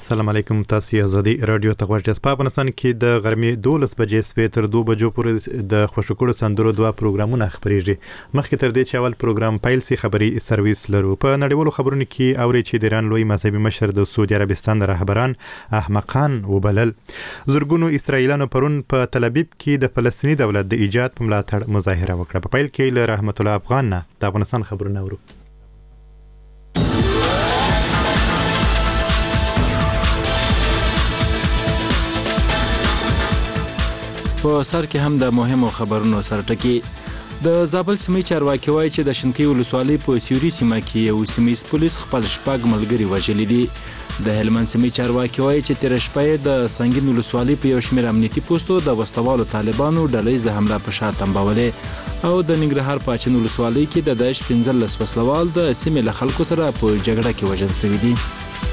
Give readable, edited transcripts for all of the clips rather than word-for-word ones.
السلام علیکم. تاسو آزادي رادیو ته غوږ یاست. په افغانستان کې د غرمې 12 بجې سپې تر 2 بجو پورې د خوشکړو سندرو دوه پروګرامونه خبريږي. مخکې تر دې چې اول پروګرام پیل سي خبري سرویس لرو. په نړیوالو خبرونو کې اوري چې د ایران لوی مذهبي مشر د سعودي عربستان رهبران احمقان وبلل. زورګونو اسرایلیانو پرون په تل ابیب کې د فلسطینی دولت د ایجاد په ملاتړ مظاهره وکړه. په پیل کې له رحمت الله افغان نه د افغانستان خبرونه اورو. په سر کې هم د مهمو خبرونو سره ټکی. د زابل سیمې چارواکي وایي چې د شنکۍ ولسوالۍ په سیوري سیمه کې یو سیمه‌ییز پولیس خپل شپږ ملګري وژلي دي. د هلمند سیمې چارواکي وایي چې تېره شپه د سنګین ولسوالۍ په یو شمېر امنیتي پوستو د وسلوالو طالبانو ډلهییزه حمله په شا تنبولې او د ننګرهار په اچین ولسوالۍ کې د داعش 15 وسلوال د سیمې له خلکو سره په جګړه کې وژل شوي دي.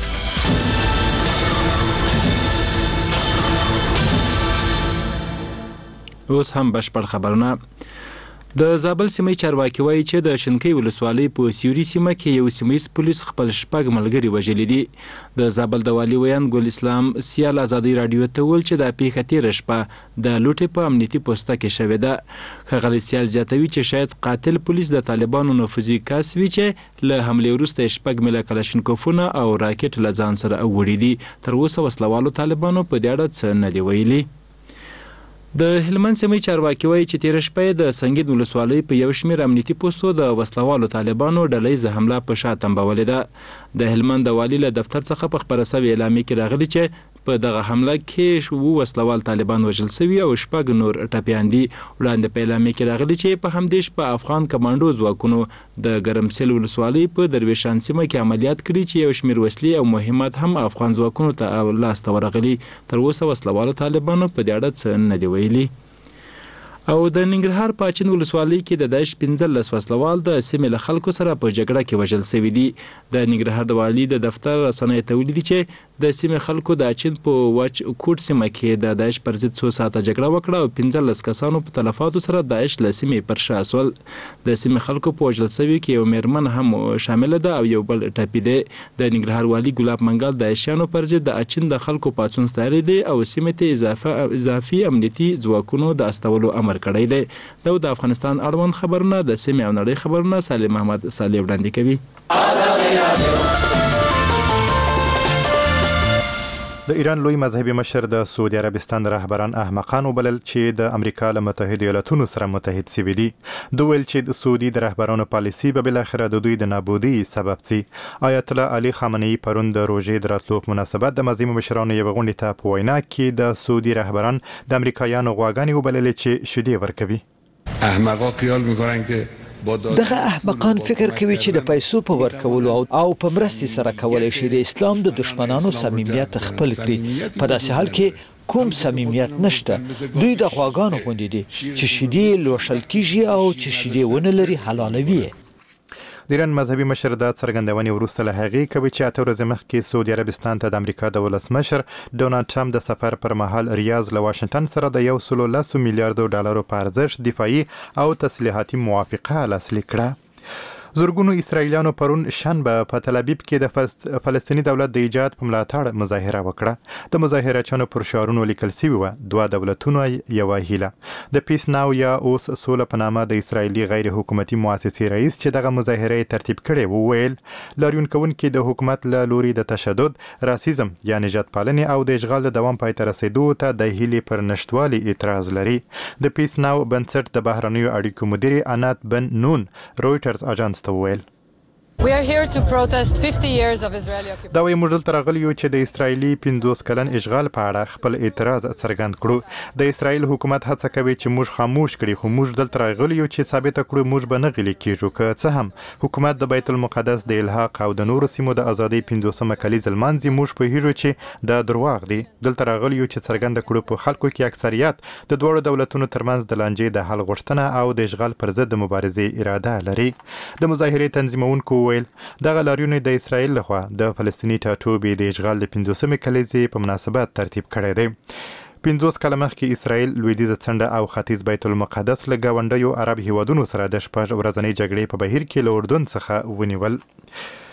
اوس هم بشپړ خبرونه. د زابل سیمې چارواکي وایي چې د شنکۍ ولسوالۍ په سیوري سیمه کې یو سیمه‌ییز پولیس خپل شپږ ملګري وژلي دي. د زابل د والي ویان ګل اسلام سیال آزادي رادیو ته ویل چې د پیښه تېره شپه د لوټې په امنیتي پوسته کې شوې ده. ښاغلی سیال زیاتوي چې شاید قاتل پولیس د طالبانو نفوذي کس وي چې له حملې وروسته شپږ مله کلاشینکوفونه او راکټ له ځان سره وړي دي. تر اوسه وسلوالو طالبانو په دې اړه څه نه دي ویلي. د هلمند سیمې چارواکي وایي چې تېره شپه د سنګین ولسوالۍ په یو شمېر امنیتي پوستو د وسلوالو طالبانو ډلهییزه حمله په شا تنبولې ده. د هلمند د والي له دفتر څخه په خپره سوې اعلامیه کې راغلي چې په دغه حمله کې وسلوال طالبان وژل شوي او شپږ نور ټپیان دي. وړاندې په اعلامیه کې راغلي چې په همدې شپه افغان کمانډو ځواکونو د ګرمسیل ولسوالۍ په درویشان سیمه کې عملیات کړي چې یو شمېر وسلې او مهمات هم افغان ځواکونو ته لاسته ورغلي. تر اوسه وسلوالو طالبانو په دې اړه څه نه دي ویلي. او د ننګرهار په اچین ولسوالۍ کې د داعش 15 وسلوال د سیمې له خلکو سره په جګړه کې وژل شوي دي. د ننګرهار د والي د دفتر رسنیو ته ویلي دي چې د سیمې خلکو د اچین په وچ کوټ سیمه کې د داعش پر ضد څو ساعته جګړه وکړه او 15 کسانو په تلفاتو سره داعش له سیمې پر شا سول. د سیمې خلکو په وژل شوي کې یو میرمن هم شامله ده او یو بل ټپي دی. د ننګرهار والي ګلاب منګل د داعشیانو پر ضد د اچین د خلکو پاڅون ستایلی دی او سیمې ته اضافي امنیتي ځواکونو د استولو امر کړی دی. د افغانستان اړوند خبرونه د سیمې او نړۍ خبرونه سالم محمد صالح وړاندې کوي. د ایران لوی مذهبي مشر د سعودي عربستان رهبران احمقان وبلل چې د امریکا له متحده ایالاتونو سره متحد شوي دي. دوی ویل چې د سعودي د رهبرانو پالیسي به بالاخره د دوی د نابودي سبب شي. آیت الله علي خامنه‌ای پرون د روژې د راتلو په مناسبت د مذهبي مشرانو یوه غونډې ته په وینا کې د سعودي رهبران د امریکایانو غواګانې وبللې چې شیدې ورکوي. احمقا خیال میکنن که دغه احمقان فکر کوي چې د پیسو په ورکولو او په مرستې سره کولای شي د اسلام د دشمنانو صمیمیت خپل کړي. په داسې حال کې کوم صمیمیت نشته. دوی د غواګانو غوندې دي چې شیدې لوشل کیږي او چې شیدې ونه لري حلالوي. د ایران مذهبي مشر د څرګندونې وروسته له هغې کوي چې 8 ورځې مخکې سعودي عربستان ته د امریکا د ولسمشر ډونالډ ټرمپ د سفر پر مهال ریاض له واشنگټن سره د 110 میلیارډ ډالرو په ارزښت دفاعي او تسلیحاتي موافقه لاسلیک کړه. زورګونو اسرایلیانو پرون شنبه په تل ابیب کې د فلسطینی دولت د ایجاد په ملاتړ مظاهره وکړه. د مظاهرچیانو پر شعارونو لیکل شوي وو دوه دولتونه یوه هیله. د پیس ناو یا اوس سوله په نامه د اسرایلی غیر حکومتي مؤسسې رئیس چې دغه مظاهره ترتیب کړي وو ویل لاریون کوونکي د حکومت له لوري د تشدد، راسیزم یا نجات پالنې او د اشغال د دوام پای ته رسیدو ته د هیلې پر نشټوالي اعتراض لري. د پیس ناو بنسټ د بهرنیو اړیکو مدیر انات بن نون رویټرز اژانس ویل We are here to protest 50 years of Israeli occupation. دا وایي موږ دلته راغلي یو چې د اسرایلي 50 کلن اشغال په اړه خپل اعتراض څرګند کړو. د اسرایل حکومت هڅه کوي چې موږ خاموش کړي، خو موږ دلته راغلي یو چې ثابته کړو موږ به نه غلي کېږو. که څه هم حکومت د بیت المقدس د الحاق او د نورو سیمو د ازادۍ 50مه کلیزه لمانځي، موږ پوهیږو چې دا دروغ دي. دلته راغلي یو چې څرګنده کړو په خلکو کې اکثریت د دوړو دولتونو ترمنځ د لانجې د حل غوښتنه او د اشغال پر ضد د مبارزې اراده لري. د مظاهرې تنظیمونکو ویل دغه لاریون د اسرایل لخوا د فلسطینی ټاټوبې د اشغال د 50مې کلیزې په مناسبت ترتیب کړی دی. 50 کاله مخکې اسرایل لویدیځه څنډه او ختیځ بیت المقدس له ګاونډیو عرب هیوادونو سره د 6 ورځنۍ جګړې په بهیر کې له اردن څخه ونیول.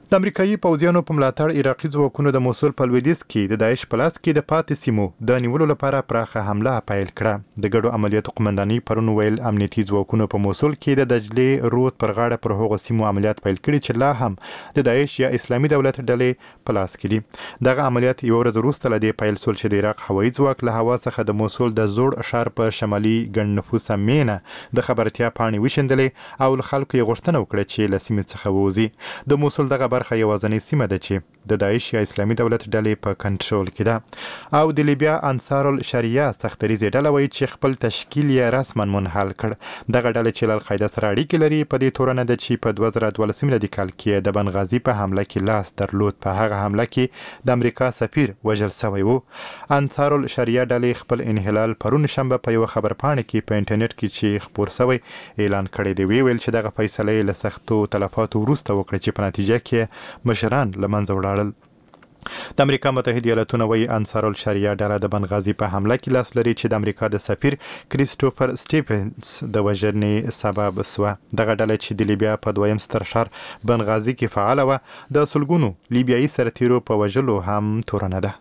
د امریکایي پوځیانو په ملاتړ عراقي ځواکونو د موصل په لویدیځ کې د داعش په لاس کې د پاتې سیمو د نیولو لپاره پراخه حمله پیل کړه. د ګډو عملیاتو قومندانۍ پرون ویل امنیتي ځواکونو په موصل کې د دجلې رود پر غاړه پر هغو سیمو عملیات پیل کړي چې لا هم د داعش یا اسلامي دولت ډلې په لاس کې دي. دغه عملیات یو ورځ وروسته له دې پیل شول چې د عراق هوایي ځواک له هوا څخه د موصل د زوړ ښار په شمالي ګڼ نفوسه مینه د خبرتیا پاڼې وشیندلې او له خلکو یې غوښتنه وکړه چې له سیمې څخه ووځي. د موصل دغه برخه یوازینۍ سیمه ده چې د داعش یا اسلامي دولت ډلې په کنټرول کې ده او د لیبیا انصار الشریعه سختریزې ډله وایي چې خپل تشکیل یې رسما منحل کړ. دغه ډله چې له القاعده سره اړیکې لري په دې تورنه ده چې په 2012 میلادي کال کې د بنغازي په حمله کې لاس درلود. په هغه حمله کې د امریکا سفیر وژل شوی و. انصار الشریعه ډلې خپل انحلال پرون شنبه په یو خبرپاڼه کې په انټرنیټ کې چې خپور شوی اعلان کړی دی. ویل چې دغه فیصله له سختو تلفاتو وروسته وکړه چې په نتیجه کې مشران له منځه ولاړل. د امریکا متحده ایالاتونه وایي انصار الشریعه ډله د بنغازي په حمله کې لاس لري چې د امریکا د سفیر کریسټوفر سټیفنز د وژنې سبب شوه. دغه ډله چې د لیبیا په دویم ستر ښار بنغازي کې فعاله وه د سلګونو لیبیایي سرتیرو په وژلو هم تورنه ده.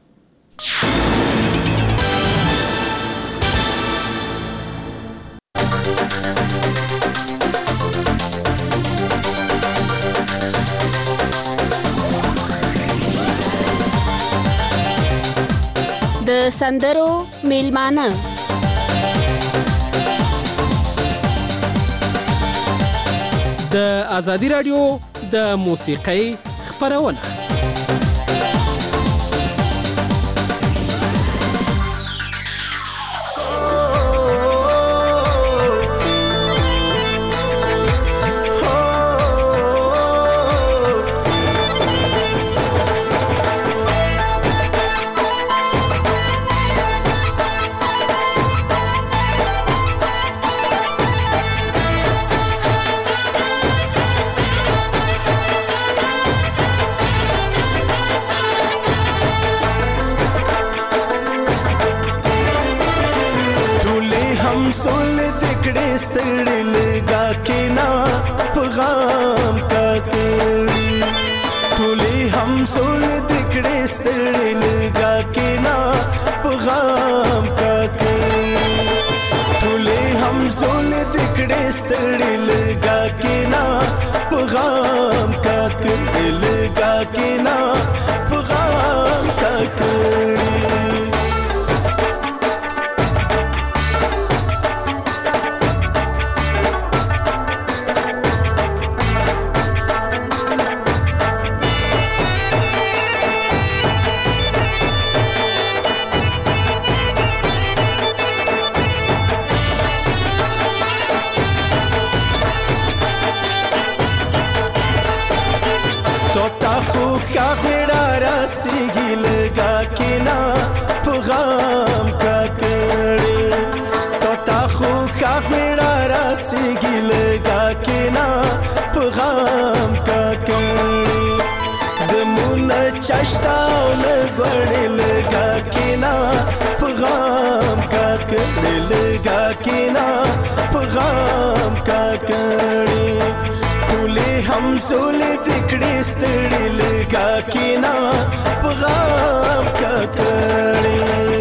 د سندرو میلمانه د ازادي رادیو د موسیقۍ خپرونه. ستړي لګا کې نا پیغام کا کړي ټولې هم سول دکړې ستړي لګا کې نا پیغام کا کړي ټولې هم سول دکړې ستړي لګا کې نا پیغام کا کړي لګا کې نا پیغام کا کړي. سیږي لګا کې نا پیغام کا کړي توتا خو خاخړه را سیږي لګا کې نا پیغام کا کړي د مون چاشتاو لګړې لګا کې نا پیغام کا کړي لګا کې نا پیغام کا کړي ټولې هم سول دکړې ستړي لګا کې نا پیغام کا کړي.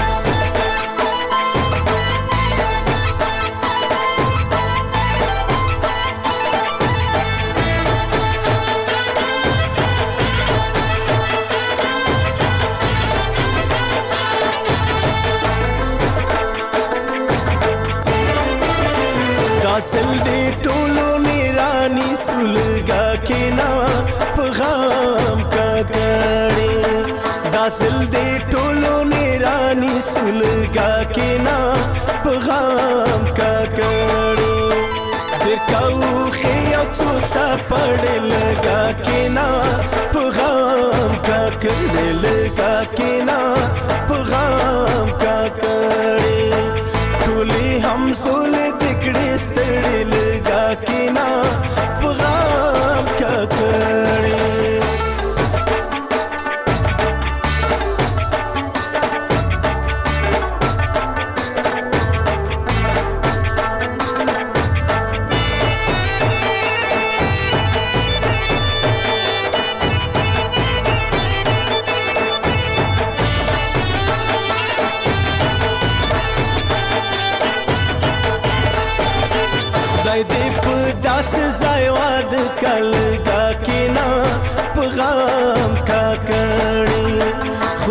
داسل دې ټولو میرانی سولګا کې نا پیغام کا کړي داسل دې ټولو میرانی سولګا کې نا پیغام کا کړي درکاو خیا څوڅا پړ لګا کې نا پیغام کا کړي لګا کې نا پیغام کا کړي ټولې هم سول دکړې ستړي لګا کې نا پیغام کا کړي.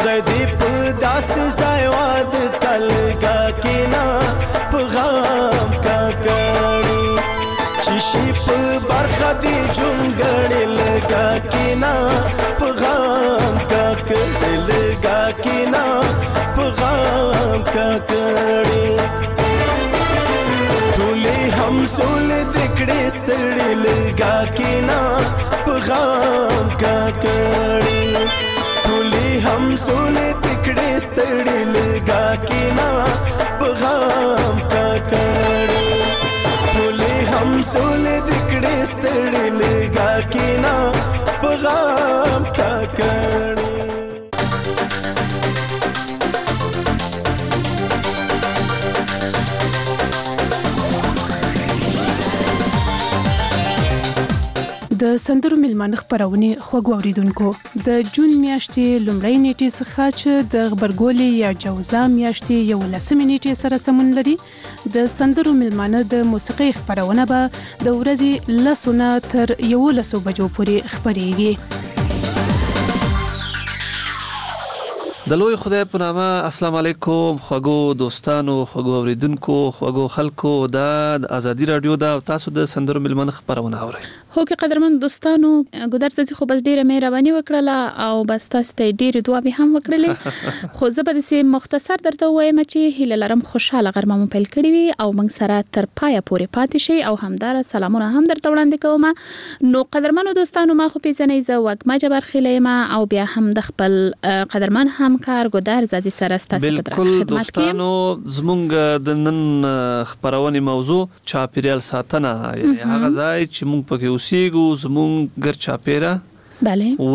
خدای دې په داسې ځای واده کلګه کینا په غم کا کړي چې شي په برخه دې جونګړې لګا کینا په غم کا کړي لګا کینا په غم کا کړي ټولې هم سول دکړې ستړي لګا کینا په غم کا کړي ټولې هم سول دکړې ستړي لګا کینا په غم کا کړي ټولې هم سول دکړې ستړي لګا کینا په غم کا کړي د سندرو ملمانه خبرونه خوږ اوریدونکو د جون میاشتې لومړۍ نیټې څخه چې د خبرګولې یا جوزا میاشتې یو لسمې نیټې سره سمون لري د سندرو ملمانه د موسیقي خبرونه به د ورځې لسونه تر 11 بجو پورې خبريږي د لوی خدای په نامه السلام علیکم خوږو دوستانو خوږو اوریدونکو خوږو خلکو د ازادي رادیو دا تاسو د سندرو ملمنه خبرونه اورئ هو کې قدرمن دوستانو ګودر څه خو بس ډیره مهرباني وکړه او بس تاسو ته ډیره دعا به هم وکړلې خو زه به سه مختصر درته وایم چې هیله لرم خوشاله غرمه مو پیل کړی وي او موږ سره تر پایه پورې پاتې شي او همدار سلامونه هم درته وړاندې کوم نو قدرمنو دوستانو ما خو پیژنې زه وګما جبر خلیمه او بیا هم د خپل قدرمن همکار ګودر زادي سره ستاسو په خدمت دوستانو زمونږ د نن خبرونه موضوع چاپیریال ساتنه یعنی هغه ځای چې موږ پکې اوسېږو زمونږ ګر چاپیره بله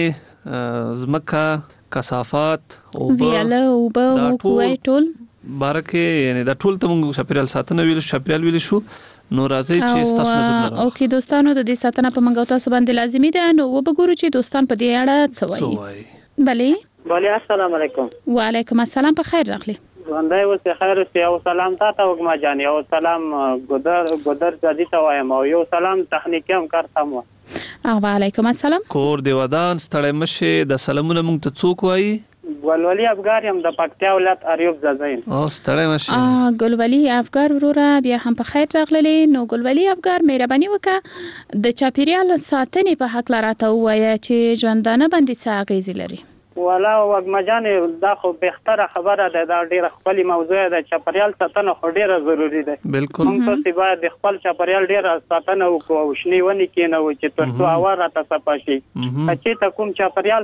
ونه زمکه کثافات او ویاله او به کوی ټول بارکه یعنی دا ټول ته موږ چاپیریال ساتنه ویل چاپیریال ویل شو نو راځي چې تاسو نظر لرئ اوکې دوستانو د دې ساتنه په منګو تاسو باندې لازمي ده نو وبګورو چې دوستان په دې اړه څه وایي بله السلام علیکم وعلیکم السلام په خیر راغلی ژوندی اوسې خیر اوسې او سلام تاته وګما جان او سلام ګودر زادي ته وایم او یو سلام تخنیکي همکار ته مو وعلیکم السلام کور دی ودان ستړی مشه د سلامونه مونږ ته څوک وایي ګلولي افغار یم د پکتیا ولایت اریوب زازین او ستړی مشه ګلولي افغار وروره بیا هم په خیر راغلی نو ګلولي افغار مهرباني وکړه د چاپیریال ساتنې په حق لراته وایي چې ژوندانه باندې څه اغیز لري ولا وګما جان دا خو بهتره خبره ده دا ډیره خپل موضوع ده چاپیریال ساتنه خو ډیره ضروری ده بالکل موږ ته باید د خپل چاپیریال ډیره ساتنه وکړو او شنی ونی کینو چې ترڅو هوا راته صفا شي چې تا کوم چاپیریال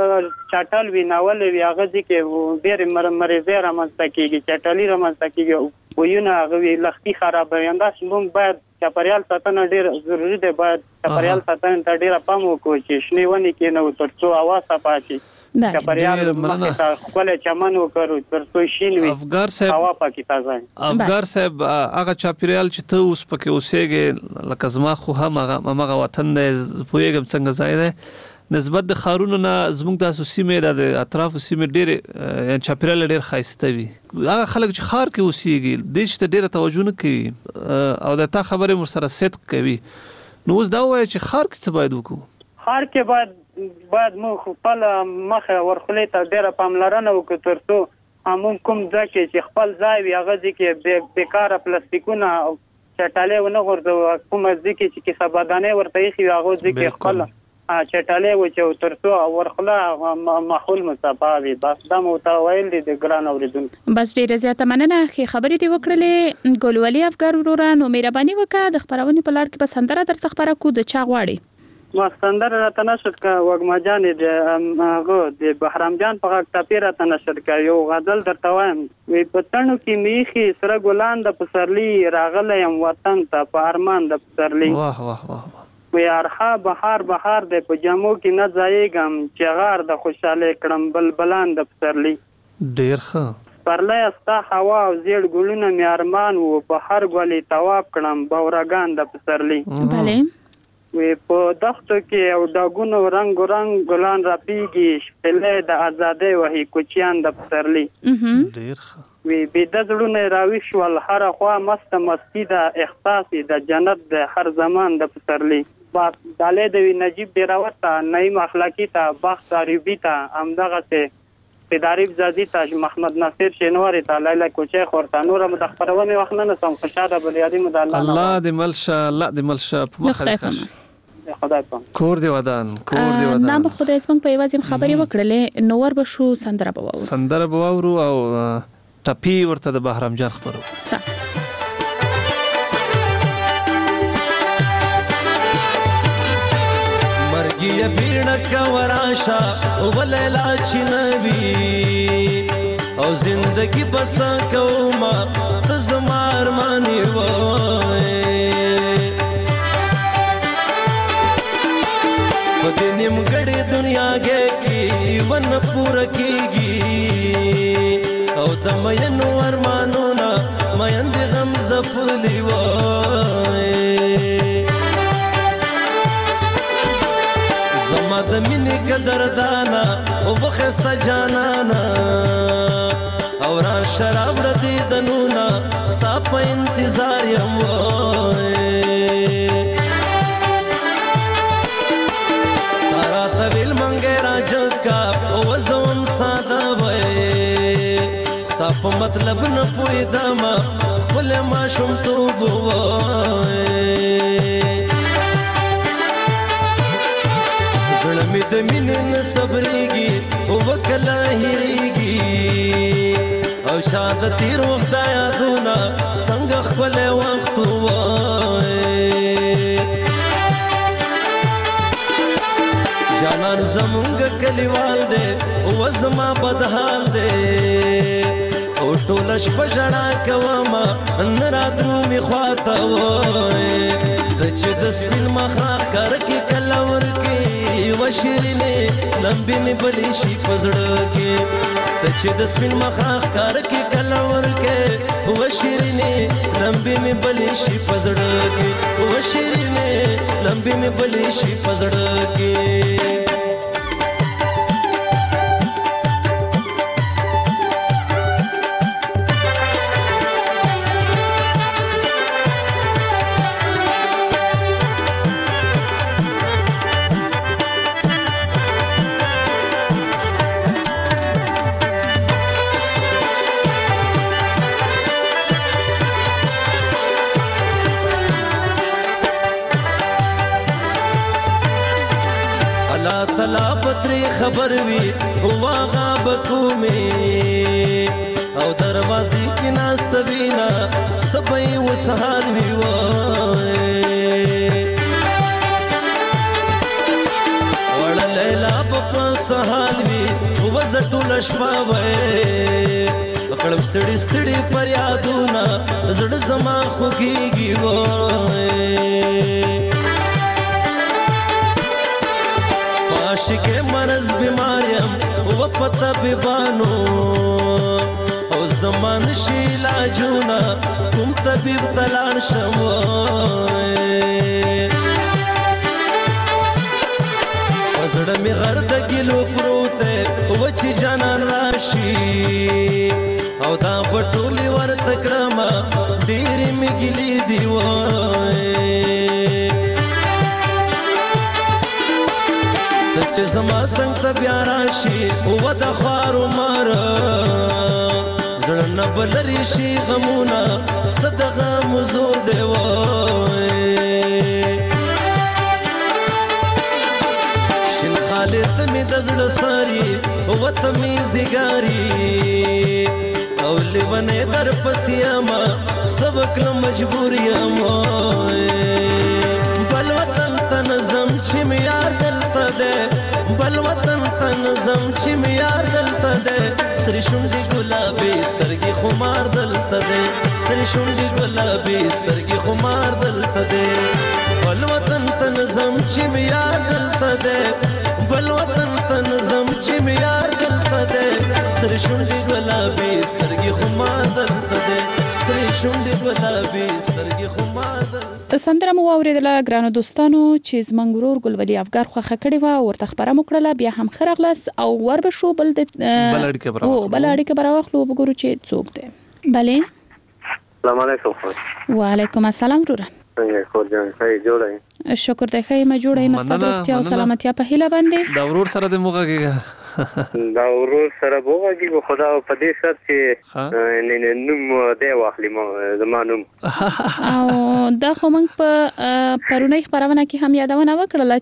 چاټل وی ناول وی هغه چې ډیر مریضه رامنځته کیږي چاټلی رامنځته کیږي ویونه هغه لختي خرابوي انداز موږ باید چاپیریال ساتنه ډیر ضروری ده باید چاپیریال ساتنه ته ډیره پام وکړو چې شنی ونی کینو ترڅو هوا صفا شي چاپیریال مخه خپل چمن وکړو ترڅو شین وي افغار صاحب هوا پکې تازه افغار صاحب هغه چاپیریال چې ته اوس پکې اوسېږې لکه زما خو هم هغه وطن دی پوهېږم څنګه ځای دی نسبت د ښارونو نه زموږ تاسو سیمې د اطرافو سیمې ډېرې چاپیریال ډېر ښایسته وي هغه خلک چې ښار کې اوسېږي دې چې ته ډېره توجه نه کوي او د تا خبرې ورسره صدق کوي نو اوس دا ووایه چې ښار کې څه باید وکړو ښار کې باید موږ خپل مخه ورخلې ته ډیره پاملرنه وکړو ترڅو موږ کوم ځای چې خپل ځای وي هغه کې بیکاره پلاستیکونه او چټالې ونه غورځو کوم ځای چې کسبادانې ورته ایښي هغه ځای کې خپل چټالې وچو ترڅو ورخله ماحول مصفا وي بس دا مو ته ویل دي د ګران اوریدونکو بس ډیره زیاته مننه چې خبرې دی وکړلې ګلولي افغار وروره نو مهرباني وکړه د خبرونه په لړ کې په سندره درته خبره کو د چا غواړي ما سندره راته نشر کا وګما جان د هغه د بهرام جان په غږ ټاپی راته نشر کا یو غزل درته وایم وی پتنو کې میخي سره ګلان د پسرلی راغلم وطن ته په ارمان د پسرلی واه واه واه وی ارخا بهار د پجامو کې نه ځایګم چغار د خوشاله کړم بلبلان د پسرلی ډیر ښه پرلای استا هوا او زیړ ګلونه می ارمان وو په هر ګولې تواب کړم بورګان د پسرلی بله وی په دښتو کې او داګونو رنگ ګلان راپیږي شپلې د ازادۍ وهي کوچیان د پسرلی ډیر ښه وی بيد زړونه راوي شول هر خوا مستی د احساس د جنت د هر زمان د پسرلی با داله د نجیب ډیراوت نعیم اخلاقی ته بخت عربی ته همدغه ته پیداریب زادی تاج محمد ناصر شینواری تا لیلا کوچه خورتا نور د خبرونه وخت نه سم خوشاله بلیادي مد الله دې ملشه په مخه خدای په کور دی ودان نام خدای اسمن په یوازې خبرې وکړلې نو ور بشو سندره بواورو او ټپی ورته د بهرام جان خبرو مرګي بیړک وراشا وللا چنوي او زندگی بس کوما تزمار مانی وای په نیمګړې دنیا کې ون پوره کیږي او د مینو ارمانونه مین د غم زفلی وای زما د مینې قدردانا او وخسته جانانا او را شراب ردی دنونا ستا په انتظار یم وای تارا طویل منګه راجکا او زوم ساده وای ستا په مطلب نه پوهیدم خپل ماشومتوب وای زړه مې د مینې نه صبرېږي او وکله هېرېږي او شاید تیر وخت دا یادونه څنګه ښکلی وخت ووای جانان زمونږ کلیوال دی او زما بدحال دی او ټوله شپه ژړا کومه نه رادرومې خواته وای ته چې د سپین مخاخ کار کې کله ورکې و شیرینې لمبې مې بلې شي په زړه کې ته چې د سپین مخاخ کار کې کله ورکې و شیرینې لمبې مې بلې شي په زړه کې و شیرینې لمبې مې بلې شي په زړه کې تلا پتری خبر وی واغا بکومه او دروازې کې ناست وینا سبې وسحال وی وای وړ لیلا په سحال وی وزټول شپه وای پکړم ستړي فریادونه زړه زما خوږیږي وای عاشق مرض بیماریم و پتا بیبانو او زمان شی علاجونا کوم طبیب تلاړ شم پزړه می غرد ګلو پروته و چې جانان راشي او دا پټولي ورته کړم ډېرې می ګلې دی وای چې زما څنګه بیا راشي او د خوارو مار زړه نه بلري شي غمونه صدقه مزور دی وای شین خالد می د زړه ساري او ته می زیګاري او لیونه در پسیما سبق له مجبور یم بل وطن تنظم چې می یار دلته ده بل وطن تنظم چې می یار دلته ده سری شونډې ګلابي سترګې خمار دلته ده سری شونډې ګلابي سترګې خمار دلته ده بل وطن تنظم چې می یار دلته ده بل وطن تنظم چې می یار دلته ده سری شونډې ګلابي سترګې خمار دلته ده سری شونډې ګلابي سترګې خمار دلته سندره مو اوریدله ګرانو دوستانو چې زمونږ ورور ګلولي افګار خوښه کړې وه ورته خبره مو کړله بیا هم ښه راغلاست او ور به شو بل اړیکه به راواخلو وګورو چې څوک دی بلې السلام علیکم وعلیکم السلام وروره څنګه کور جان ښه جوړه شکر دی ښه یم جوړه یم ستا د روغتیا او سلامتیا په هیله باندې دا ورور سره د موږه دا ورور سره بوغږي خو خدا په دې شرط چې نه نوم دی واخلي زما نوم او دا خو موږ په پرونی خبرونه کې هم یادونه وکړه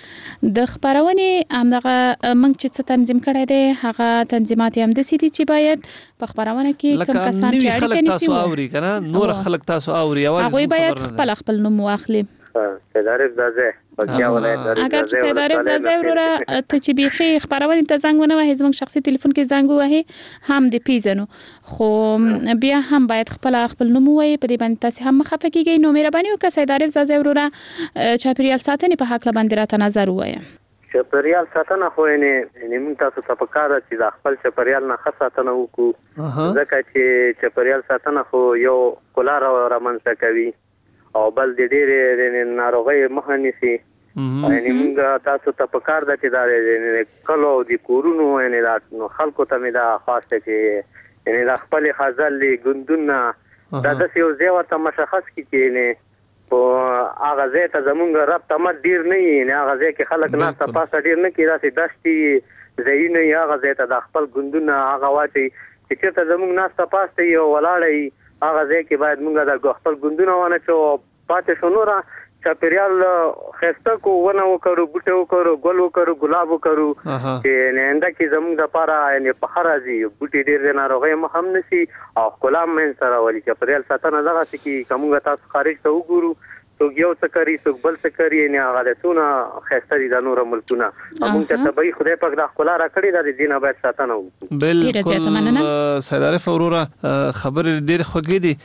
چې د خبرونه همدغه موږ چې تنظیم کړی دی هغه تنظیمات هم د سيتي چې باید په خبرونه کې کوم کسان چې اړیکه نیسي تاسو اوري کنه نور خلک تاسو اوري اواز هغه باید خپل نوم واخلي سیدارف زازه بګیا ولای اگر چې سیدارف زازه وروره ته چې بيخي خبرونه ته زنګ ونه وهي زموږ شخصي ټلیفون کې زنګ وهي هم د پیژنو خو بیا هم باید خپل نوم وایي په دې باندې تاسو هم مخه پکېږئ نو مهرباني وکړئ سیدارف زازه وروره چاپیریال ساتنې په حق باندې راته نظر وایي چاپیریال ساتنه خو نه موږ تاسو ته پکاره چې د خپل چاپیریال نه خاصه نه وکړو ځکه چې چاپیریال ساتنه خو یو کولار رامنځته کوي او بل د ډېرې ناروغۍ مخه نیسي یعنی موږ تاسو ته پکار ده چې دا کلو د کورونو یعنی دا خلکو ته مې دا خاصه چې یعنی دا خپل خزل ګوندونه دا د یو ځای ورته مشخص کی چې نه او هغه ځای ته زمونږ رب ته مت ډیر نه یې نه هغه ځای کې خلک نه تاسو ډیر نه کی راسي دشتي ځای نه هغه ځای ته د خپل ګوندونه هغه واچي چې چېرته زمونږ نه تاسو یو ولاړی هغه ځای کې باید موږ د خپل ګوندونه ونه چې پاتې شو نور چاپیریال خسته کو ونه وکړو بوټه وکړو ګل وکړو ګلاب وکړو چې ننده کې زموږ د پاره یعنی په خرازي بوټي ډېر ناروغي مهم نشي او کلام من سره ولي چاپیریال ساتنه دغه چې کومه تاسو خارج ته وګورو څوک یو څه کوي څوک بل څه کوي نه هغه څونه خسته دي د نور ملکونه موږ ته طبيعي خدای پاک د خپل را کړی د دینه باید ساتنه وکړو بالکل سیدارف وروره خبر ډېر خوږی دي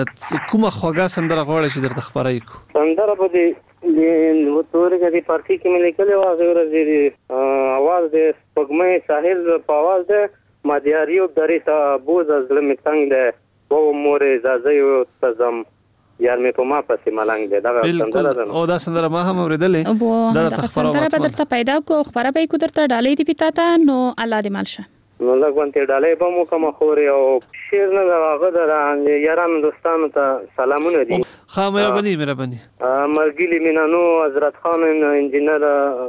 کومه خوږه سندره غواړي چې درته خبرای کو سندره په دې د تورګه دی پارتي کې مې لیکلې و هغه ورځ اواز د پګمې ساحل په اواز ده مادیاریو درې ته بوز از لمه څنګه ده و مورې زازیو تزم یار مې په ما پسې ملنګ دی دا سندره ده او دا سندره ما هم اوریدلې دا سندره به درته پیدا کو خبره به کو درته ډالې دی پیتا نو الله دې مالشه نو لګونته ډالې به مو کوم خوري او شیر نه هغه د یارانو دوستانو ته سلامونه دي خا مهرباني مرګلی مینانو حضرت خان انجینر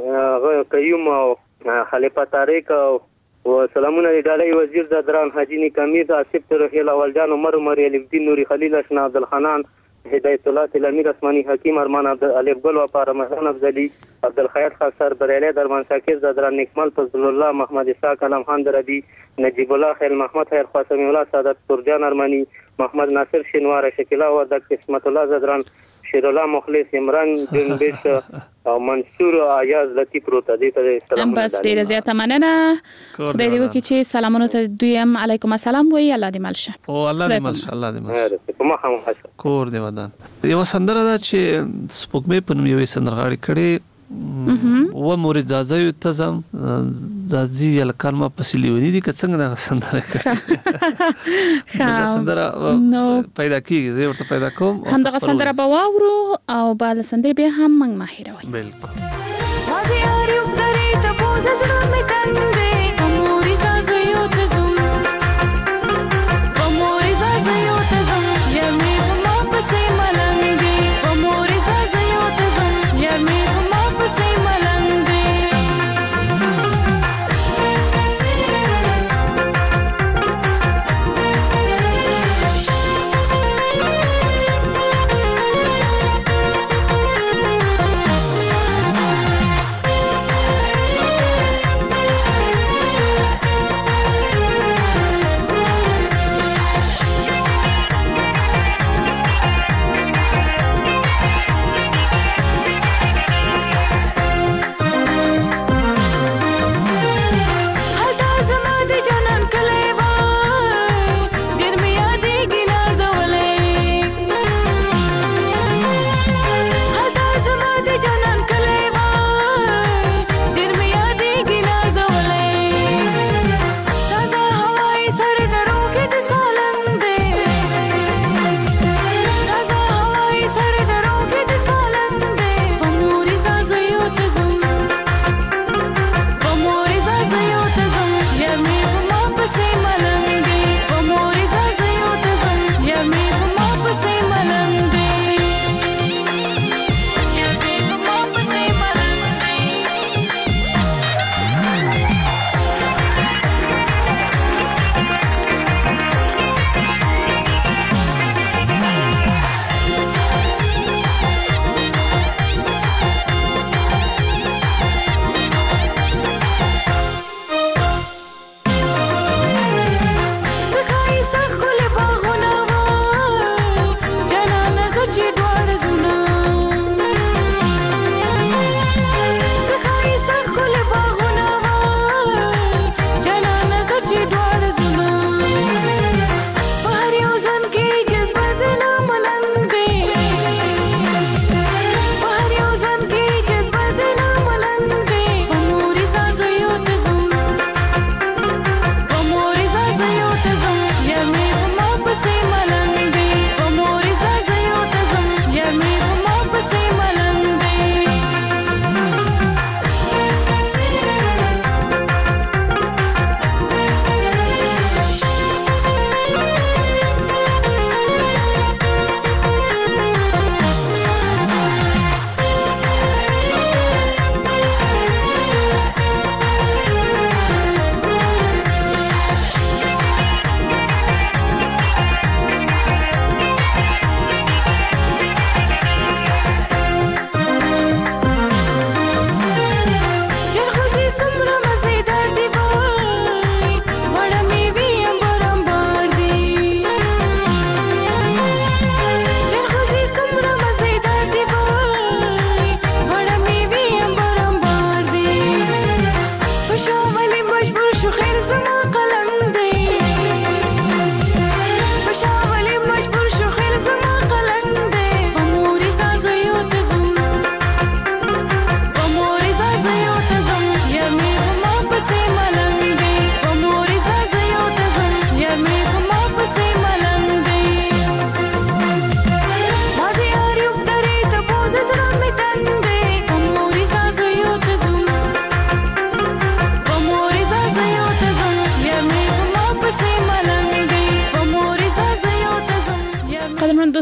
قیوم او خلیفہ طارق او سلامونه ډالې وزیر د دران حاجی نکامی د اسف ترخیل اولجان عمر علی الدین نوری خلیل اشنا عبد الحنان هدایت الله الامیر عثماني حکیم ارمان عبد الف ګل و په رمضان افضلی عبد الخیر خاصر بریلی درمان شاکر زدران نکمل فضل الله محمد اسحاق کلام خان دربی نجیب الله خیل محمد خیر قاسمی الله سعادت ترجان ارمانی محمد ناصر شینوار شکیلا و د قسمت الله زدران شیر الله مخلص عمران جنبش او منصور ایاز لطیف روته دي ته سلام بس ډیره زیاته مننه خدای دې وکړي چې سلامونه ته دویم علیکم السلام وی الله دې ملشه او الله دې ملشه په مخه مخه کور دې ودان یو سندره ده چې سپوږمۍ په نوم یو سندرغاړي کړي و مورید زازیو تزم زازی الکان ما پسلیونی دي که څنګه دا سندره کړي دا سندره پیدا کیږي زه ورته پیدا کوم هم دا سندره به واورو او بعد سندره به هم موږ ماهر وای بالکل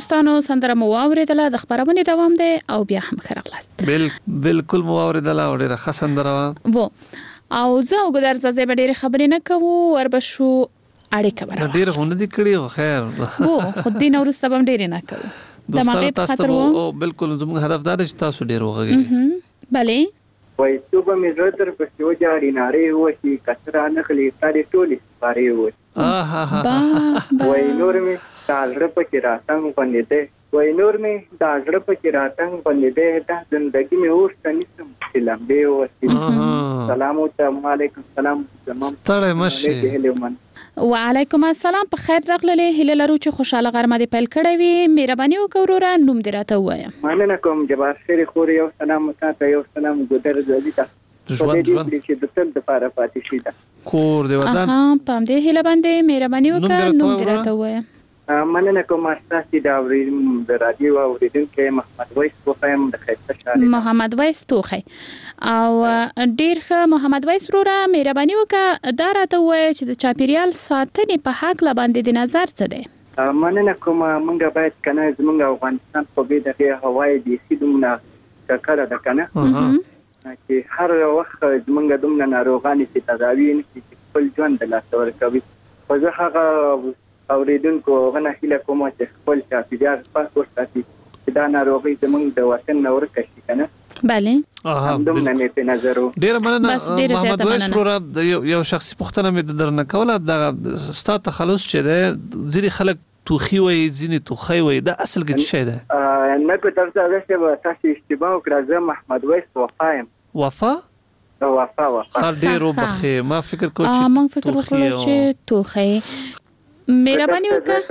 دوستانو سندره مو اوریدله د خبرونه دوام دی او بیا هم خرغلاست بالکل مو اوریدله او ډیره ښه سندره وو او زه وګدار زازه به ډیره خبرې نه کوو وربشو اړیکه برابر ډیره غونډه دي کړی خو خیر وو خو دین اورسته هم ډیره نه کوو دوستانو تاسو ته بالکل زموږ هدف دا دی چې تاسو ډیر وغږیږئ بله وای صبح مې زړه در پسې وجاړي نارې وشي کسره نخلي ساري ټولې سپارې وشي وای نور مې دا زړه پکې راتنګ باندې دی وای نور مې دا زړه پکې راتنګ باندې دی دا زندګي مې اوس ته نیسم چې لمبې وشي سلام علیکم سلام ستړی مشي وعلیکم السلام په خیر راغللې هله لرو چې خوشاله غرمه دې پیل کړې وي مهرباني وکړه نوم دې راته وایا مننه کوم جبار شری خور یو سلام تاسو یو سلام ګودر زدي تاسو ژوند چې د تل د پاره پاتې شي دا کور دې ودان پام دې هله باندې مهرباني وکړه نوم دې راته وایا مننه کوم تاسو دا ورین د رادیو اوریدونکو محمد وایس توخم د خیرته شاله محمد وایس توخی او ډیر ښه محمد وایس وروره مهرباني وکړه دا راته وایي چې د چاپیریال ساتنې په حق لا باندې د نظر څه دی مننه کوم مونږ باید کنه زمونږ افغانستان په دې دغه هوای دي سیدمونه کړه د کنه چې هر وخت زمونږ دومره ناروغان چې تداوی نه کیږي خپل ژوند د لاس ورکوي خو زه هغه اوریدونکو غنه هیله کوم چې خپل چاپیریال پاک وساتي چې دا ناروغي زمونږ د وطن نور کشي کنه بله همدومره مې په نظر ډیر مننه محمد وایس وروره یو شخصي پوښتنه مې درنه کوله د ستا تخلص چې ده ځینې خلک توخی وي ځینې توخی وي دا اصل کې څه ده نه کو تاسو چې تاسو اشتباه وکړه زه محمد وایس وفایم وفا ډیر وبخې ما فکر کوم چې ما فکر وکړ چې توخی مهرباني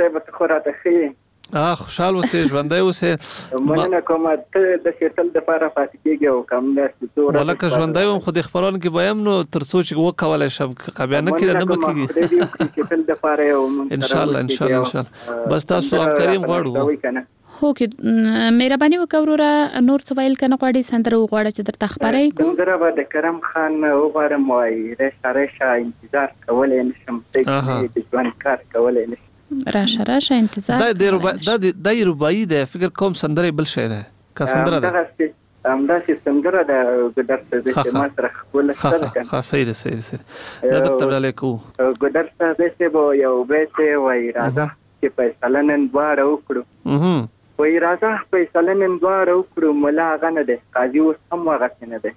وکړه خوشحال اوسې ژوندی اوسې مننه کوم ته د شتل د لپاره پاتې کېږي او کوم د ولکه ژوندی وم خو د خبرون کې بایم نو ترڅو چې وکولای شم بیا نه کېده نه بکېږي شتل د لپاره ان شاء الله بس تاسو همکاري غواړو هو کې مهرباني وکړه وروره نور څه ویل کنه غواړي سندره وغواړه چې درته خبرې کوم سندره د کرم خان وغواړم وای راشه انتظار کولای نشم د ځوان کار کولای نشم راشه انتظار دا رباعي ده فکر کوم سندره بل شي ده کا سندره ده چې سندره ده ګدر څه ما سره خپل ښه صحیح ده دا تبدل کو ګدر څه به یو به وای راځه چې فیصله نن دواړه وکړو وای راځه فیصله نن دواړه وکړو ملا غنه ده قاضي اوس هم واغښ نه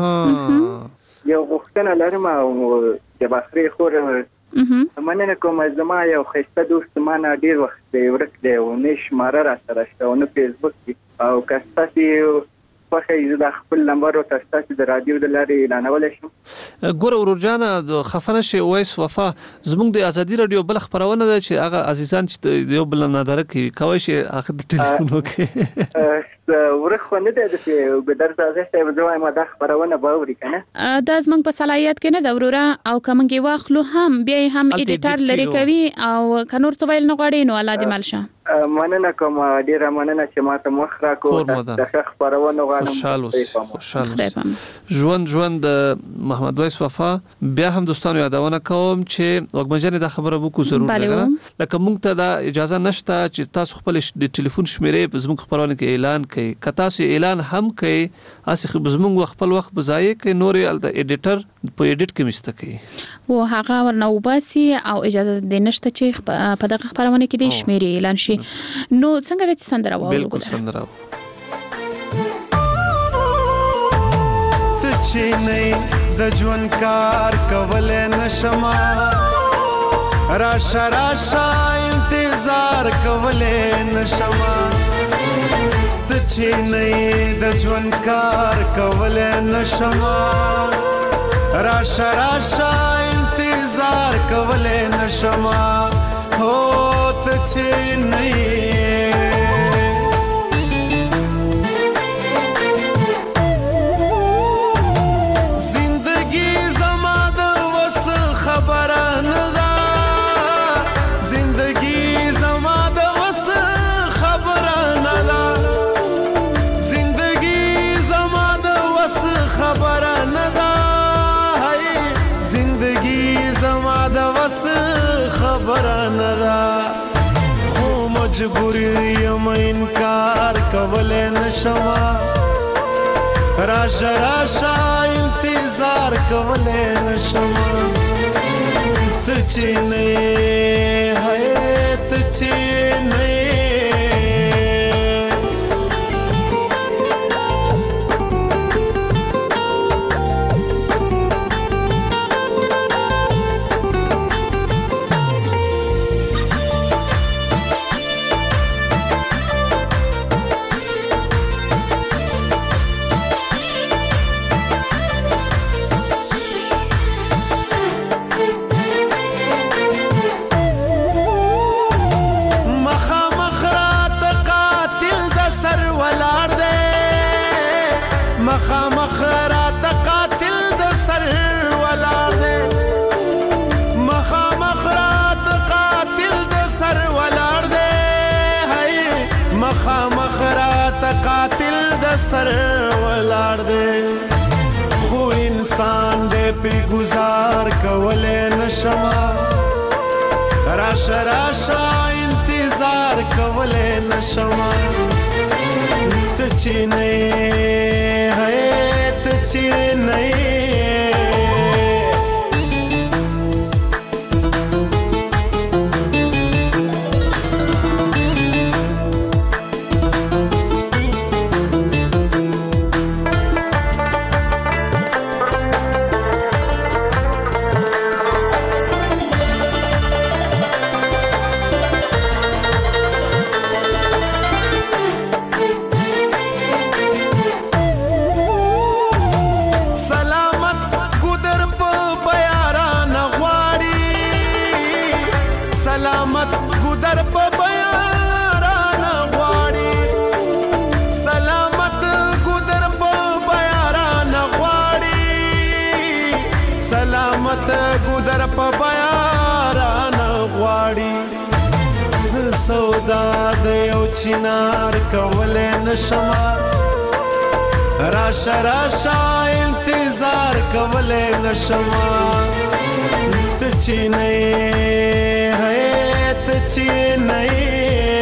ده یو غوښتنه لرم او د بخري خور مننه کوم زما یو خسته دوست ما نه ډیر وخت دی ورک دی او نشماره را سره شته او نه فیسبوک کې او کستاسي په خې د خپل نمبر او تاسو د رادیو د لارې اعلانول شم ګور ورجانه د خفنه شي وایس وفا زموږ د ازادي رادیو بل خبرونه ده چې هغه عزیزان چې یو بل نه درک کوي شي اخر د ټلیفون وکي ورخه نه ده چې ګدر تاسو ته زوای ما د خبرونه باوري کنه دا زموږ په صلاحیت کې نه د وروره او کومګي واخلو هم بیا هم ایډیټر لري کوي او کنور څه ویل نه غواړي نو الله دې مالشه مننه کوم ډیره مننه چې ماته مخ را کو د خبرونه غواړم خوشاله ژوند محمد وایس وفا بیا هم دوستانو یادونه کوم چې وګمنجن د خبره وکړو ضرور لګا لکه مونږ ته دا اجازه نشته چې تاسو خپل د ټلیفون شمیرې په زموږ خبرونه کې اعلان کړئ که تاسو اعلان هم کړئ اسه زموږ خپل وخت بځای کې نور د ایډیټر په ایډیټ کې مسته کوي او هغه ورنه وباسي او اجازه دې نشته چې په دغه خبرونه کې د شمیرې اعلان شي نو څنګه د سندره واو بالکل سندره ته چې نه د ژوند کار کولای نشم راشه انتظار کولای نشم ته چې نه د ژوند کار کولای نشم راشه انتظار کولای نشم هو ته چې نه مجبور یم انکار کولای نشم راشه راشه انتظار کولای نشم ته چې نه یې ته چې نه سر ولار دے خو انسان دے پی گزار کولے نشما راشه راشه انتظار کولے نشما تچی نہیں ہے تچی نہیں سودا دیو چنار کولے نشما راشه راشه انتظار کولے نشما تچی نہیں ہے تچی نہیں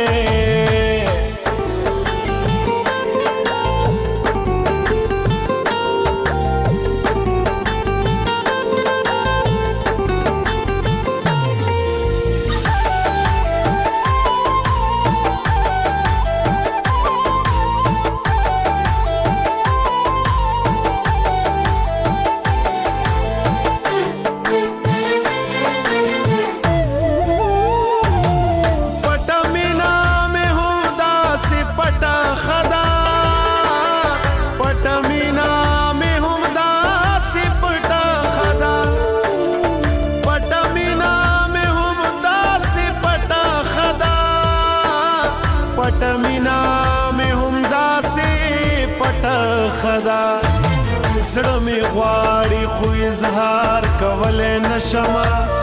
زړه می غواړي خو اظهار کولای نشم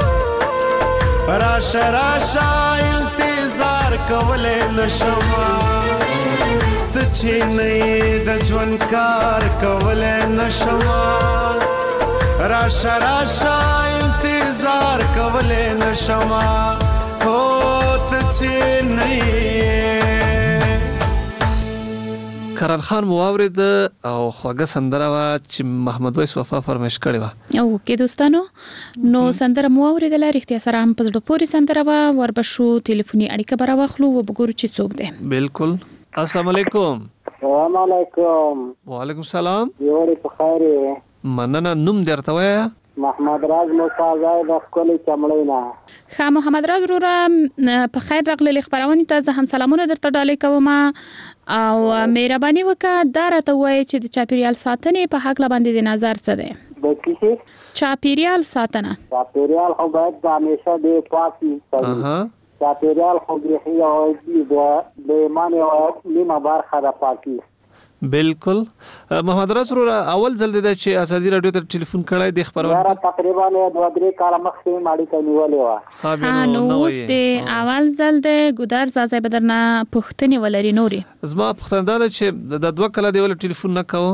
راشه راشه انتظار کولای نشم ته چې نه د ژوند کار کولای نشم راشه راشه انتظار کولای نشم هو ته چې نه کرن خان مو اورید او خوږه سندره وا چې محمد وایس وفا فرمایش کړی و او کې دوستانو نو سندره مو اوریدله رښتیا سره هم په زړه پورې سندره وا وربشو ټلیفوني اړیکه برا واخلو و وګورو چې څوک دی بالکل السلام علیکم السلام علیکم وعلیکم السلام یوري په خیر مننه نوم درته وایا محمد راز موسی زاید خپل چمړینا خا محمد راز رورا په خیر راغلی خبرونه ته زه هم سلامونه درته ډالې کوم او مهرباني وکړه دا راته وایي چې د چاپیریال ساتنې په حق باندې د نظر څه دی د کیسه چاپیریال ساتنه چاپیریال خو باید همیشه د پاکي چاپیریال خو د ایمان او نیمه برخه د پاکي بالکل محمد رسول اول ځل د چې ازادي رادیو ته ټلیفون کړای د خبرونه تقریبا 2-3 کال مخکې ماړی ته نیولې و نو اوس د اول ځل د ګودر زازای بدرنه پښتني ولري نوري زما پښتنه ده چې د 2 کال دی ول ټلیفون نه کاوه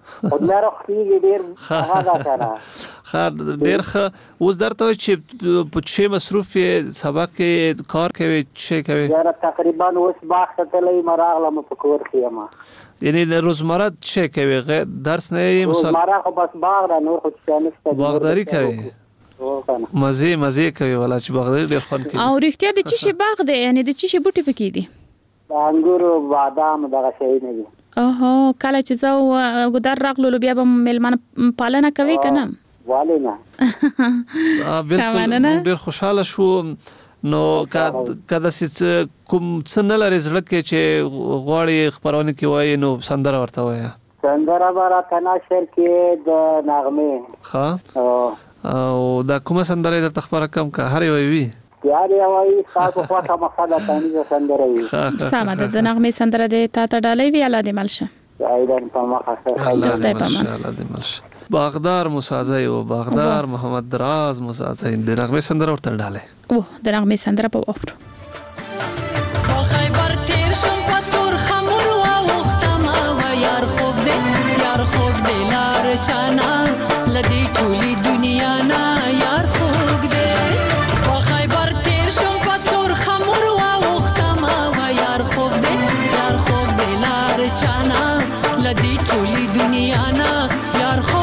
او نه راخیږي ډیر هغه کنه خیر ډیر ښه اوس درته چې په څه مصروف سبق کې کار کوي څه کوي یاره تقریبا اوس باغ ته تللی مراغله په کور کې ما یعنی روزمره څه کوي درس نه روزمره خو بس باغ را نور خو څه نشته باغداري کوي مزه کوي ولا چې باغداري ډیر خوند کوي او رښتیا د چی شي باغ دی یعنی د چی شي بوټي پکې دي انګور بادام دغه شی نه دي اوه کله چې زو ګدار راغلو بیا به ملمان پالنه کوي کنه والینا بالکل ډیر خوشاله شو نو کله چې کوم څه نه لري زړه کې چې غواړي خبرونه کې وایي نو سندره ورته وایي سندره برا کنا شعر کې د نغمه ها او دا کومه سندره د تخبره کم کا هر وی یاري وایي تاسو خو ته مخاله تاني سندره وي سمه د نغمه سندره د تا ته ډالۍ وی الله دې ملشه ایدان په مخه الله دې ملشه باغدار مسازی او باغدار محمد دراز مسازی د نغمه سندره ورته ډاله او د نغمه سندره په وفر په خیبر تیر شم په تور خمر او وختما و یار خوب دې لار چانا لدی ټولي دنیا نا یار خوب دې په خیبر تیر شم په تور خمر او وختما و یار خوب دې لار چانا لدی ټولي دنیا نا یار خوب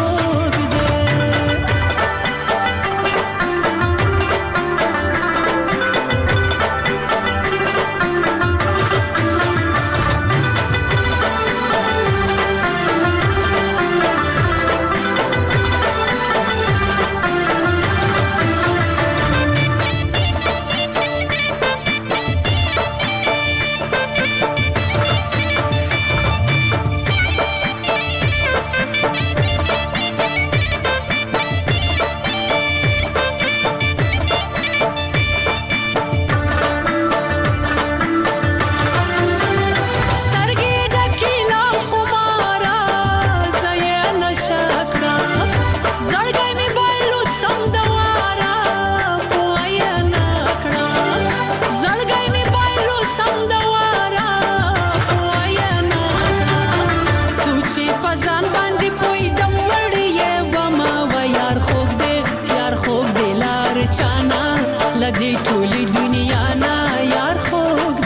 لدی ټولي دنیا نا یار خوږ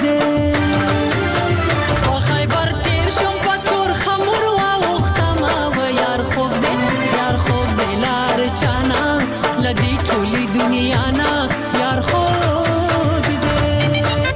دې په خیبر تیر شم په تور خمر او وختما و یار خوږ دې لار چانا لدی ټولي دنیا نا یار خوږ دې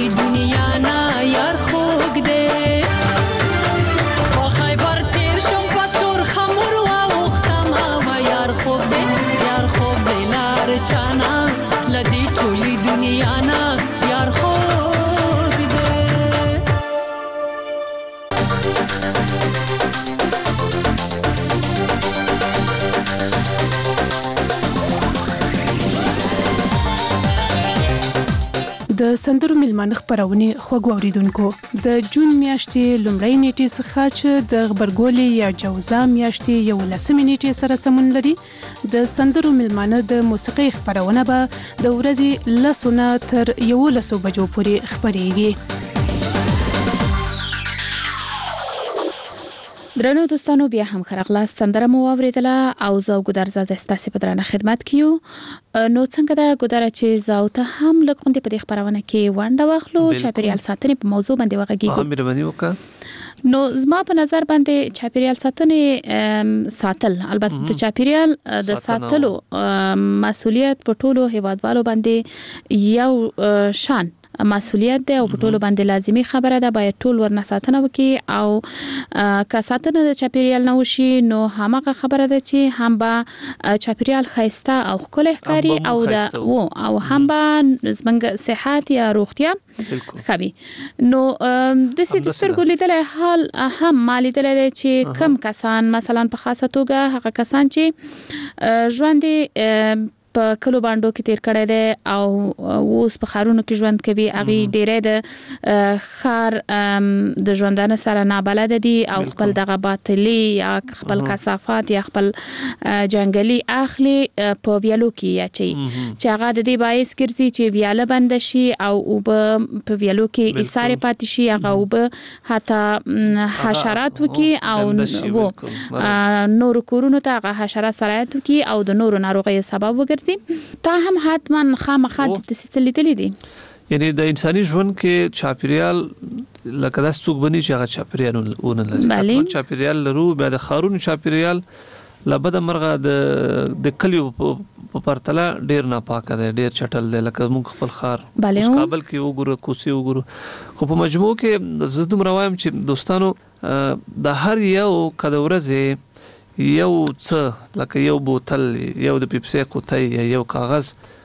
ټولي دنیا نه یار خوږ دی په خیبر تیر شم په تور خمر واوښتمه و یار خوږ دی لار چانا لدی ټولي دنیا نه یار خوږ دی د سندرو ملمانه خبرونه خوږ اوریدونکو د جون میاشتې لومړۍ نیټې څخه چې د خبرګولې یا جوزا میاشتې 11 نیټې سره سمون لري د سندرو ملمانه د موسیقي خبرونه به د ورځې 10 تر 11 بجو پورې خبريږي. درنو دوستانو بیا هم خرغلاس سندره مو اوریدله او زه ګودر زاده ستاسو په درنه خدمت کیو. نو څنګه دا ګودر چې زاو ته هم لکوندې په دې خبرونه کې وانډه واخلو چاپیریال ساتنې په موضوع باندې وغږیږو. مهرباني وکړه. نو زما په نظر باندې چاپیریال ساتنې ساتل البته د چاپیریال د ساتلو مسؤلیت په ټولو هیوادوالو باندې یو شان مسؤلیت دی او په ټولو باندې لازمی خبره ده باید ټول ورنه ساتنه وکړي او که ساتنه د چاپیریال نه وشي نو همغه خبره ده چې هم به چاپیریال خیسته او ښکلی ښکاري او هم به زموږ صحت یا روغتیا خبي. نو د سترګو لیدلای حال هم ما لیدلای دی چې کم کسان مثلا په خاصه توګه هغه کسان چې ژوند په کلو باندې کې تیر کړی دی او اوس په خارونو کې ژوند کوي هغه ډیره د خار د ژوندانه سره نابلد دي او خپل دغه باطلی یا خپل کثافات یا خپل جنگلی اخلي په ویالو کې یا چې هغه د دې باعث ګرځي چې ویاله بند شي او په ویالو کې ایثار پاتې شي هغه او حتی حشرات وکي او نور کورونو ته هغه حشرات سرایت وکي او د نورو ناروغیو سبب وګرځي. تا هم حتما خامخا د تسلیدلې دي یعنی د انساني ژوند کې چاپیریال لکه داس څوک بني چې هغه چاپیریال ونه لري چاپیریال لرو بیا د خارونو چاپیریال لبد مرغه د کلیو په پرتله ډیر ناپاکه دی ډیر چټل دی لکه موږ خپل خار اوس کابل کې وګورو کوسي وګورو خو په مجموع کې زه دومره وایم چې دوستانو د هر یو کده ورځې یو څه لکه یو بوتل یو د پیپسي کوتای یو کاغذ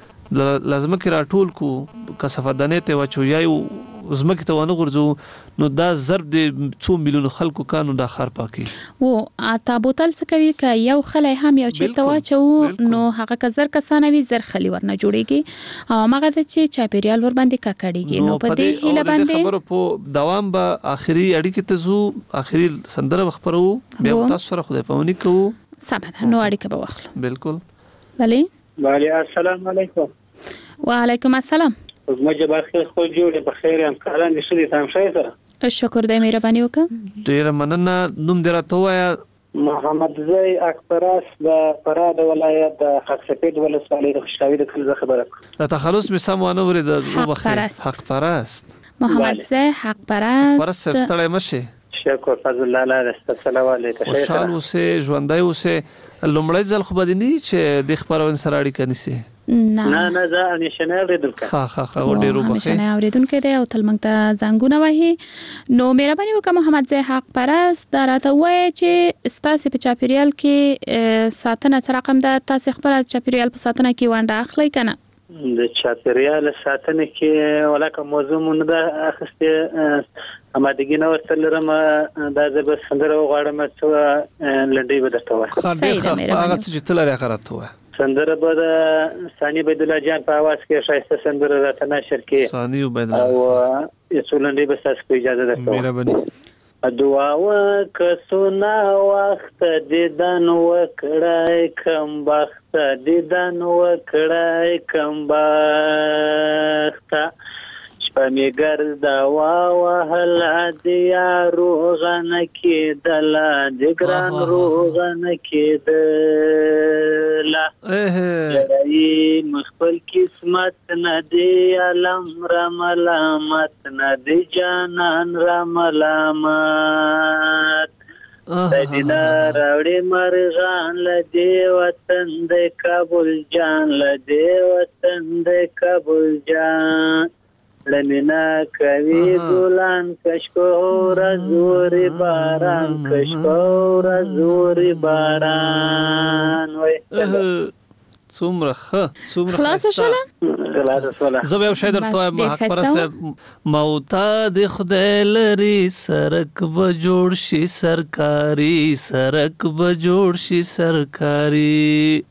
لازم کې راټول کو کثافت دانه ته واچو یو زمکه ته ونه غورځو نو دا ضرب د 2 میلیون خلکو کانو د خار پاکي وو اته بوتل څه کوي ک یو خلای هم یو چې ته واچو نو هغه کزر کسانوي زر خلی ورنه جوړيږي او هغه چې چاپیریال ور باندې ککړيږي نو په دې هله باندې خبرو په دوام به اخري اړیکه ته زو اخري سندره خبرو بیا تاسو سره خدای پامنی کوو سمه نو اړیکه به واخلو بالکل ولی السلام علیکم وعلیکم السلام زموږ بخیر خو جوړه بخیر هم کاران دي شې تام شي سره شکر دې مهرباني وکړه ډیر مننه نوم درته وایا محمد زئی اکبراس د فراد ولایت د خاصپید ولسوالۍ د خوشحالي د کل خبره د تخلص می سمونه ورې د حق پرست محمد زئی حق پرست ستړی مشه شکر فضل الله علیه السلام علیکم خوشحال اوسه ژوندای اوسه لومړی ځل خو بدني چې د خبرون سره اړیکه نيسي نه زه نشنه اوریدونکو ها ډیرو بخیر نشنه اوریدونکو دی او تل موږ ته زنګونه وهي نو مهرباني وکړه محمد زئی حق پرست دا راته وایي چې ستاسو په چاپیریال کې ساتنه څه رقم ده تاسو خپل چاپیریال په ساتنه کې وانډه اخلي کنه د چاپیریال ساتنه کې ولکه موضوع مونږ د اخسته امادګی نو ورتلرم دا زب سندره غواړم چې لنډي بدته وای خاطر هغه چې تلری غرته وای سندره به ثاني عبد الله جان په आवाज کې شایسته سندره راته نشر کې ثاني عبد الله او یسولندې به تاسو اجازه درکوم مهرباني دعا وکسونا وخت دیدن وکړای کم بخت دیدن وکړای کم بخت شپمې ګرځا وهل دیا روغن کېدل د ګران روغن کېدل مخبل قسمت ندی علم رملامت ندی جانان رملامت دینا راوړې مرغان لدی وطن د کابل جان لدی وطن د کابل جان لمینا کوي ګلان کشکور زوري باران کشکور زوري باران وای څومره خلاص شوله زه به یو شی درته وایم اکبر صاحب موتا د خدای لري سرک به جوړ شي سرکاري سرک به جوړ شي سرکاري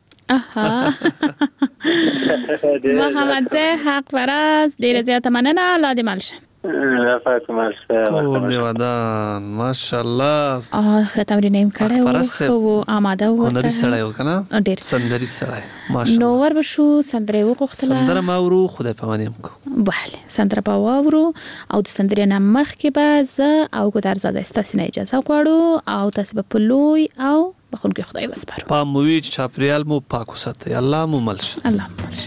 محمد زه حق فراز ډیره زیاته مننه الله دې مل شه کور دی ودان ماشاءالله ښه تمرین یې کړی و خو آماده و هنري سړی و که نه ډېر سندري سړی ماشاءالله نو ور به شو سندره یې وغوښتله سندره ما اورو خدای پاماني هم کو بله سندره به واورو او د سندرې نه مخکې به زه او ګودرزاده ستاسې نه اجازه غواړو او تاسې به په لوی او بخونکي خدای وسپارو پام مو وي چې چاپېریال مو پاک وساتئ الله مو مل شه الله مو مل شه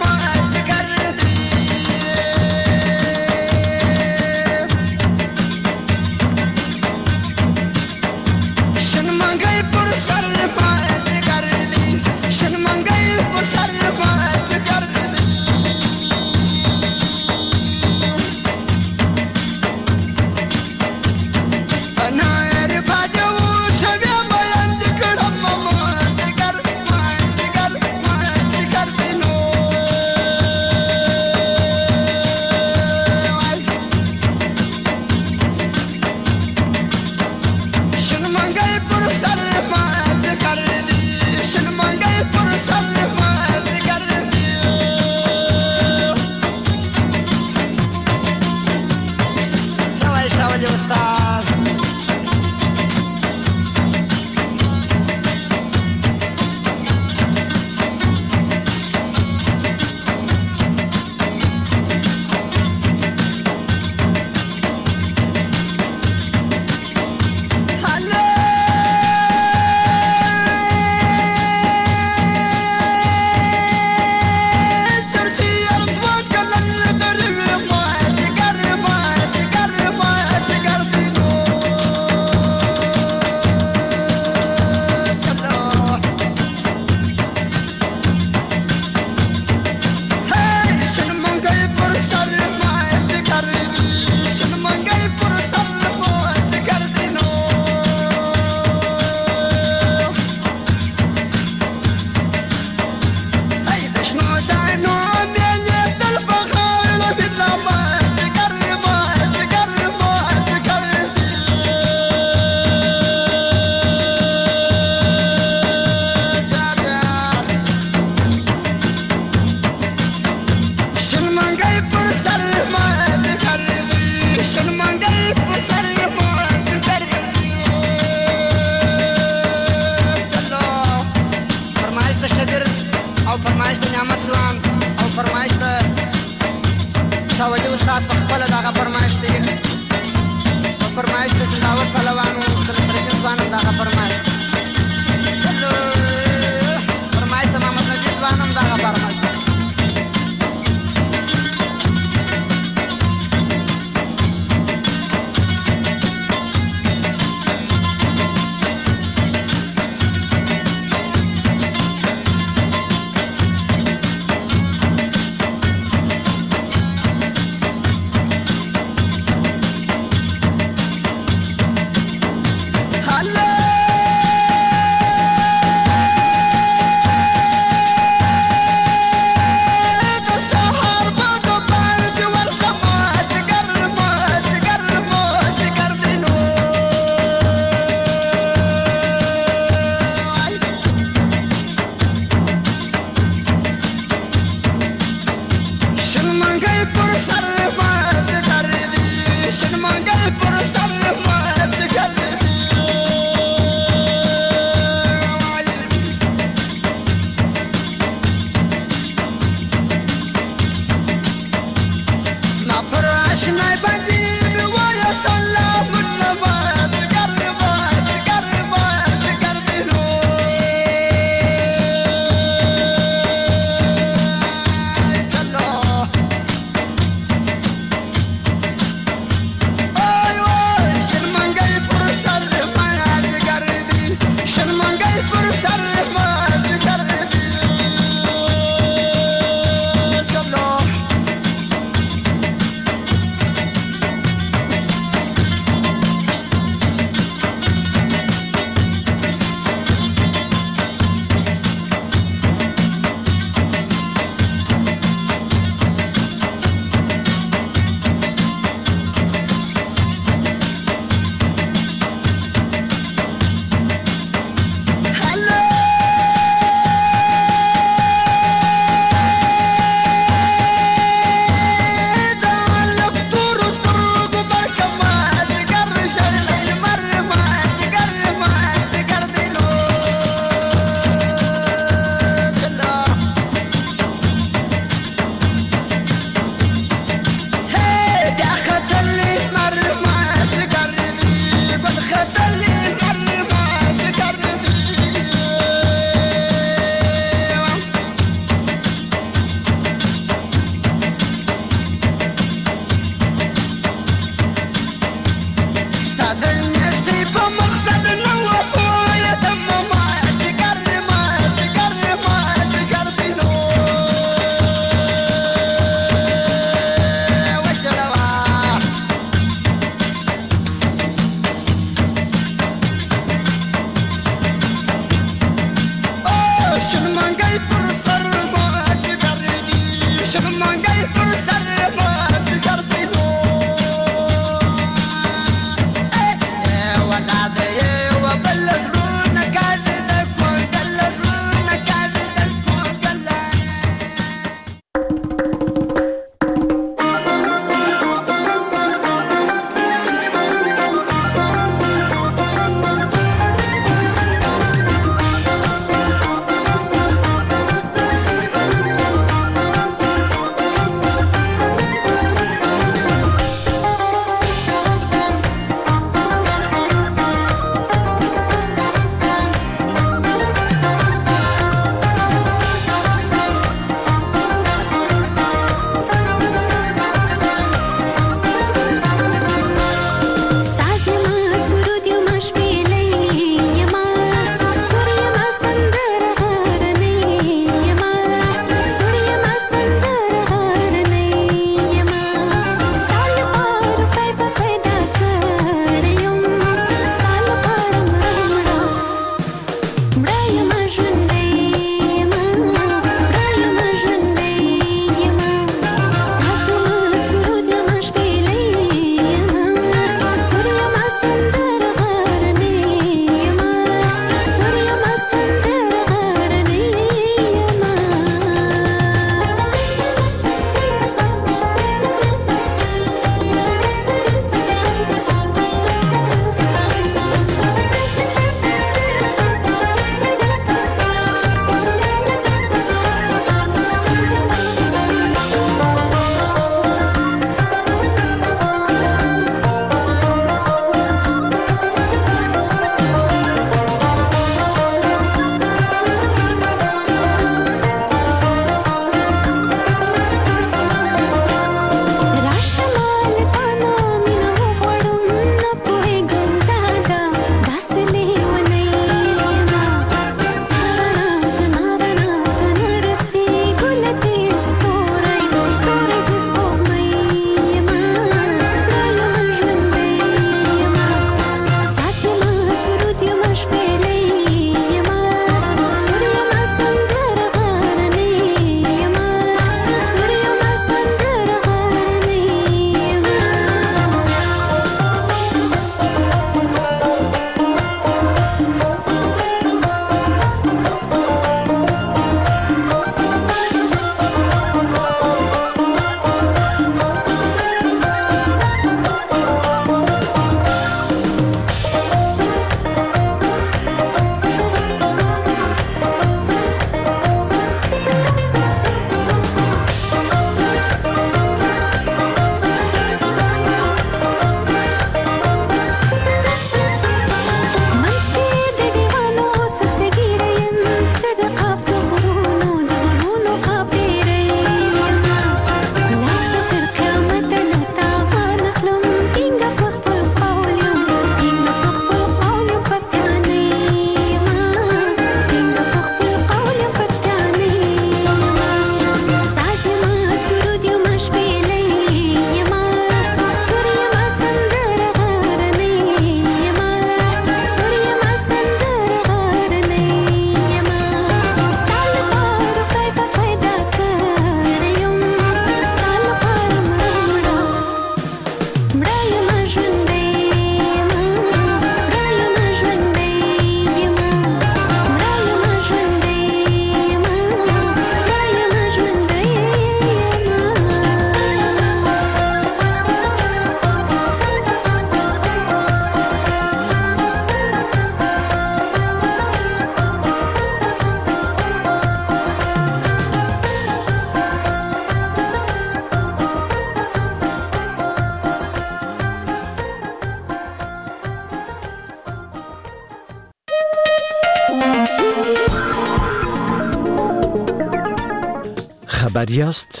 خبر یاست؟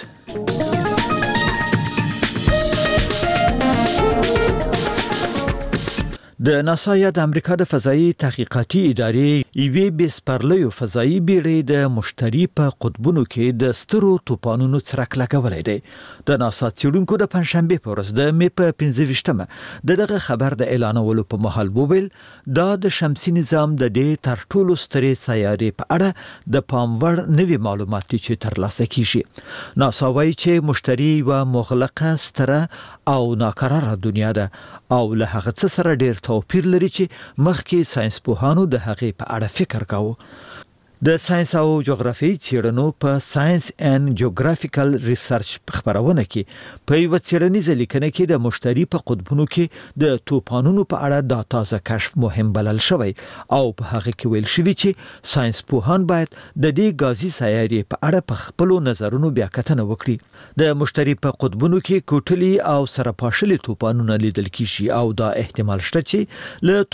د ناسا یا د امریکا د فضایي تحقیقاتي ادارې ایوي بیسپرلیو فضایي بیړۍ د مشتري په قطبونو کې د سترو طوفانونو څرک لګولې ده. د ناسا څېړونکو د پنځشنبه په ورځ د می په 15مه دغه خبر د اعلانولو په مهال وویل دا د شمسي نظام د دې تر ټولو سترې سیارې په اړه د پام وړ نوي معلومات چې ترلاسه کیږي. ناسا وايي چې مشتري یو مغلقه ستره او ناکراره دنیا ده او له هغه څه سره ډېر توپیر لري چې مخکې ساينس پوهانو د هغې په اړه فکر کاوه. د ساينس او جغرافیي څېړنو په ساينس اینڈ جیوګرافیکل ریسرچ خبرونه کې په یو څېړنیزه لیکنه کې د مشتري په قطبونو کې د طوفانونو په اړه د تازه کشف مهم بلل شوی او په هغه کې ویل شوی چې ساينس پوهان باید د دې غازي سیارې په اړه په خپل نظرونو بیا کتنه وکړي. د مشتري په قطبونو کې کوټلي او سرپاشلي طوفانونه لیدل کیږي او دا احتمال شته چې له